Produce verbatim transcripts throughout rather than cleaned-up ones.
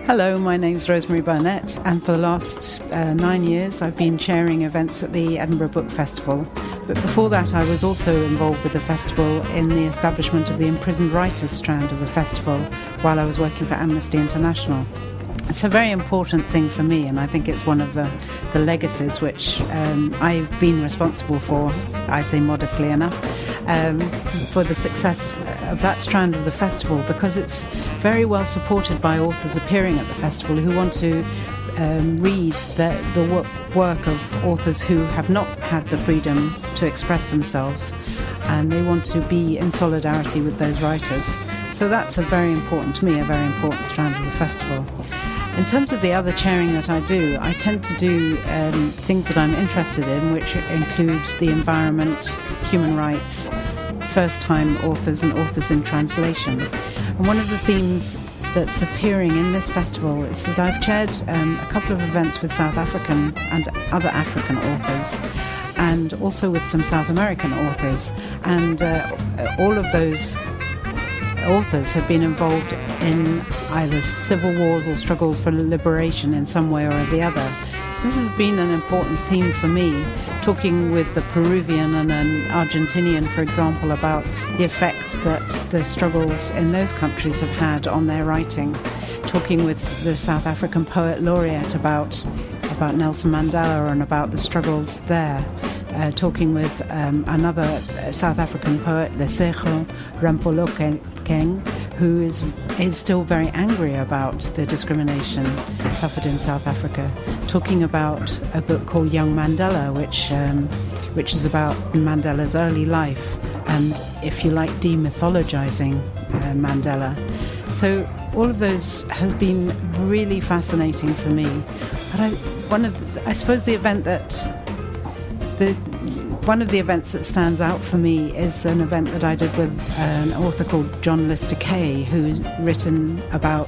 Hello, my name's Rosemary Burnett, and for the last uh, nine years I've been chairing events at the Edinburgh Book Festival. But before that I was also involved with the festival in the establishment of the Imprisoned Writers strand of the festival while I was working for Amnesty International. It's a very important thing for me, and I think it's one of the, the legacies which um, I've been responsible for, I say modestly enough, um, for the success of that strand of the festival, because it's very well supported by authors appearing at the festival who want to um, read the, the work, work of authors who have not had the freedom to express themselves, and they want to be in solidarity with those writers. So that's a very important, to me, a very important strand of the festival. In terms of the other chairing that I do, I tend to do um, things that I'm interested in, which include the environment, human rights, first-time authors and authors in translation. And one of the themes that's appearing in this festival is that I've chaired um, a couple of events with South African and other African authors, and also with some South American authors. And uh, all of those authors have been involved in either civil wars or struggles for liberation in some way or the other. So this has been an important theme for me, talking with the Peruvian and an Argentinian, for example, about the effects that the struggles in those countries have had on their writing, talking with the South African poet laureate about, about Nelson Mandela and about the struggles there. Uh, talking with um, another South African poet, Lesego Ramaphosa, who is is still very angry about the discrimination suffered in South Africa. Talking about a book called Young Mandela, which um, which is about Mandela's early life and, if you like, demythologizing uh, Mandela. So all of those has been really fascinating for me. But I, one of, the, I suppose, the event that The, one of the events that stands out for me is an event that I did with an author called John Lister Kay, who's written about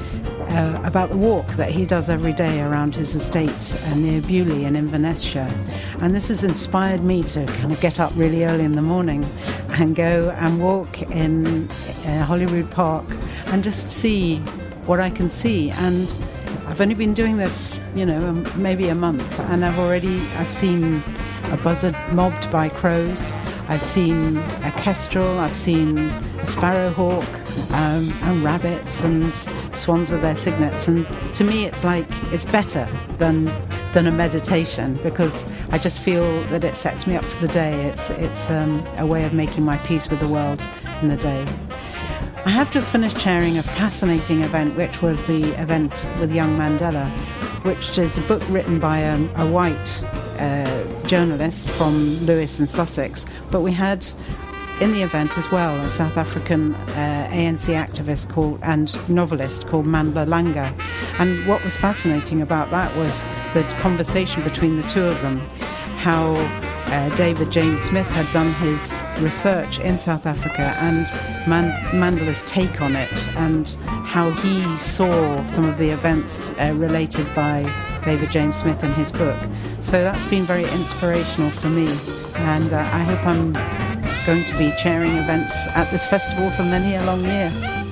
uh, about the walk that he does every day around his estate uh, near Bewley in Inverness. And this has inspired me to kind of get up really early in the morning and go and walk in uh, Holyrood Park and just see what I can see. And I've only been doing this, you know, maybe a month, and I've already, I've seen a buzzard mobbed by crows, I've seen a kestrel, I've seen a sparrowhawk, um, and rabbits and swans with their cygnets. And to me it's like, it's better than than a meditation, because I just feel that it sets me up for the day. It's, it's um, a way of making my peace with the world in the day. I have just finished chairing a fascinating event, which was the event with Young Mandela, which is a book written by a, a white uh, journalist from Lewis in Sussex. But we had in the event as well a South African uh, A N C activist called and novelist called Mandla Langa. And what was fascinating about that was the conversation between the two of them, how Uh, David James Smith had done his research in South Africa and Man- Mandela's take on it, and how he saw some of the events uh, related by David James Smith in his book. So that's been very inspirational for me, and uh, I hope I'm going to be chairing events at this festival for many a long year.